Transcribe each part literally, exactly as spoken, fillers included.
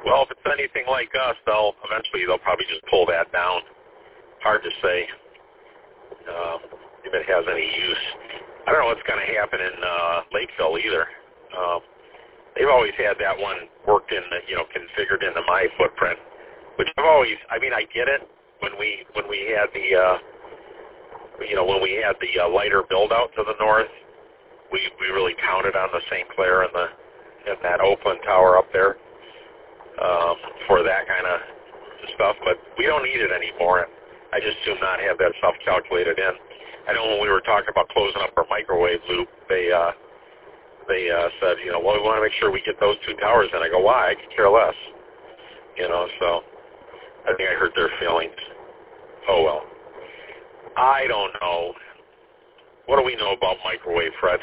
Well, if it's anything like us, they'll eventually they'll probably just pull that down. Hard to say um, if it has any use. I don't know what's going to happen in uh, Lakeville either. Um, they've always had that one worked in, the, you know, configured into my footprint, which I've always. I mean, I get it when we when we had the, uh, you know, when we had the uh, lighter build out to the north, we we really counted on the Saint Clair and the and that Oakland tower up there. Um, for that kind of stuff, but we don't need it anymore. I just do not have that stuff calculated in. I know when we were talking about closing up our microwave loop, they uh, they uh, said, you know, well, we want to make sure we get those two towers in. I go, why? I could care less. You know, so I think I hurt their feelings. Oh, well. I don't know. What do we know about microwave, Fred?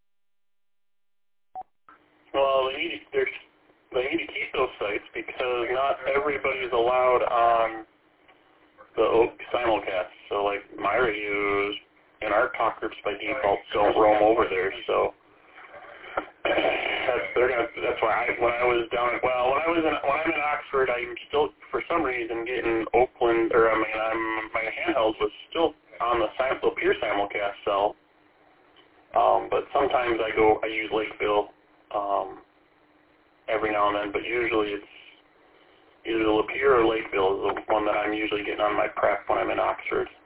Well, they need, there's They need to keep those sites because not everybody's allowed on the Oak simulcast. So, like, my radios and our talk groups by default don't roam over there. So that's they're gonna. That's why I, when I was down, well, when I was in, when I'm in Oxford, I'm still for some reason getting Oakland, or I mean, I'm my handheld was still on the sim, the pure simulcast cell. Um, but sometimes I go, I use Lakeville. Um, every now and then, but usually it's either Lapeer or Lakeville is the one that I'm usually getting on my prep when I'm in Oxford.